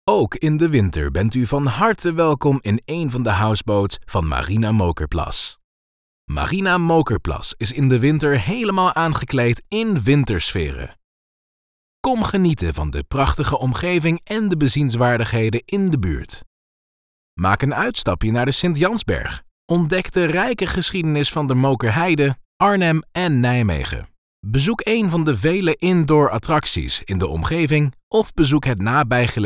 Ook in de winter bent u van harte welkom in een van de houseboats van Marina Mokerplas. Marina Mokerplas is in de winter helemaal aangekleed in wintersferen. Kom genieten van de prachtige omgeving en de bezienswaardigheden in de buurt. Maak een uitstapje naar de Sint-Jansberg. Ontdek de rijke geschiedenis van de Mokerheide, Arnhem en Nijmegen. Bezoek een van de vele indoor attracties in de omgeving of bezoek het nabijgelegen